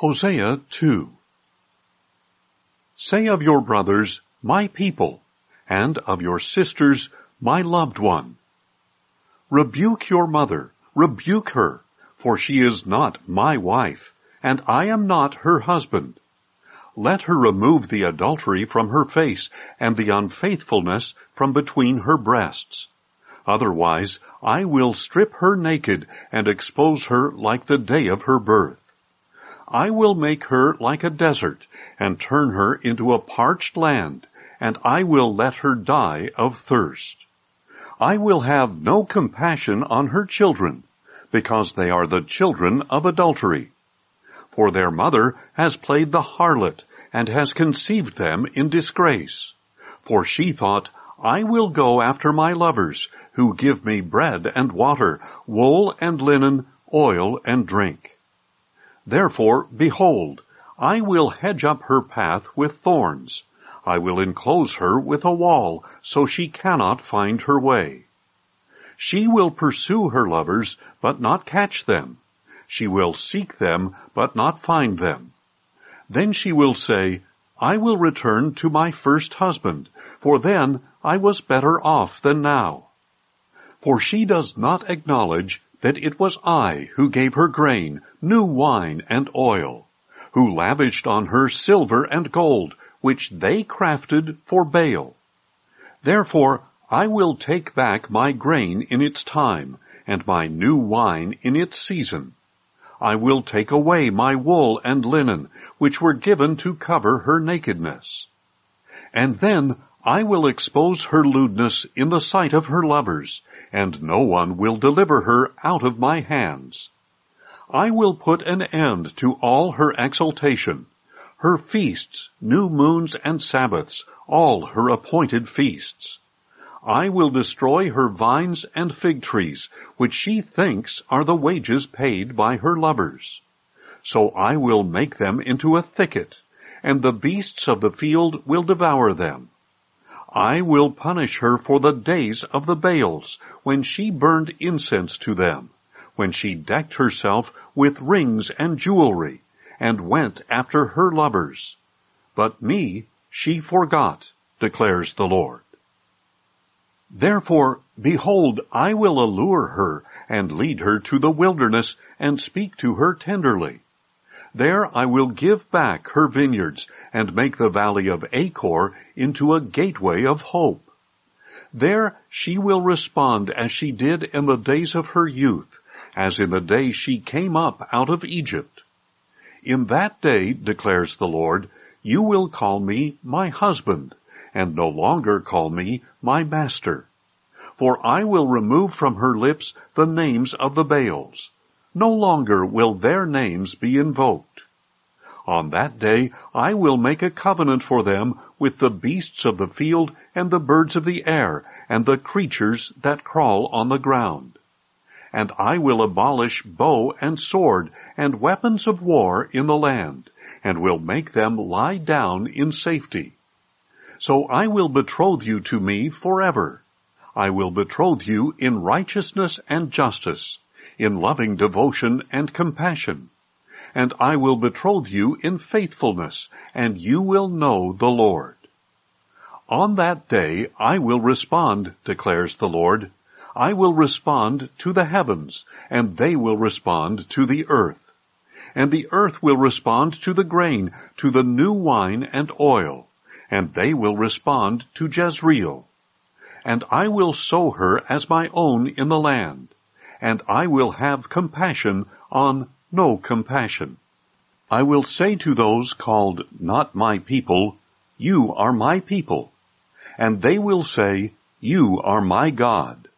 Hosea 2. Say of your brothers, my people, and of your sisters, my loved one. Rebuke your mother, rebuke her, for she is not my wife, and I am not her husband. Let her remove the adultery from her face, and the unfaithfulness from between her breasts. Otherwise I will strip her naked, and expose her like the day of her birth. I will make her like a desert, and turn her into a parched land, and I will let her die of thirst. I will have no compassion on her children, because they are the children of adultery. For their mother has played the harlot, and has conceived them in disgrace. For she thought, I will go after my lovers, who give me bread and water, wool and linen, oil and drink. Therefore, behold, I will hedge up her path with thorns. I will enclose her with a wall, so she cannot find her way. She will pursue her lovers, but not catch them. She will seek them, but not find them. Then she will say, I will return to my first husband, for then I was better off than now. For she does not acknowledge that it was I who gave her grain, new wine, and oil, who lavished on her silver and gold, which they crafted for Baal. Therefore I will take back my grain in its time, and my new wine in its season. I will take away my wool and linen, which were given to cover her nakedness. And then I will expose her lewdness in the sight of her lovers, and no one will deliver her out of my hands. I will put an end to all her exultation, her feasts, new moons and Sabbaths, all her appointed feasts. I will destroy her vines and fig trees, which she thinks are the wages paid by her lovers. So I will make them into a thicket, and the beasts of the field will devour them. I will punish her for the days of the Baals, when she burned incense to them, when she decked herself with rings and jewelry, and went after her lovers. But me she forgot, declares the Lord. Therefore, behold, I will allure her, and lead her to the wilderness, and speak to her tenderly. There I will give back her vineyards, and make the valley of Achor into a gateway of hope. There she will respond as she did in the days of her youth, as in the day she came up out of Egypt. In that day, declares the Lord, you will call me my husband, and no longer call me my master. For I will remove from her lips the names of the Baals. No longer will their names be invoked. On that day I will make a covenant for them with the beasts of the field and the birds of the air and the creatures that crawl on the ground. And I will abolish bow and sword and weapons of war in the land, and will make them lie down in safety. So I will betroth you to me forever. I will betroth you in righteousness and justice, in loving devotion and compassion. And I will betroth you in faithfulness, and you will know the Lord. On that day I will respond, declares the Lord. I will respond to the heavens, and they will respond to the earth. And the earth will respond to the grain, to the new wine and oil, and they will respond to Jezreel. And I will sow her as my own in the land, and I will have compassion on no compassion. I will say to those called not my people, you are my people, and they will say, you are my God.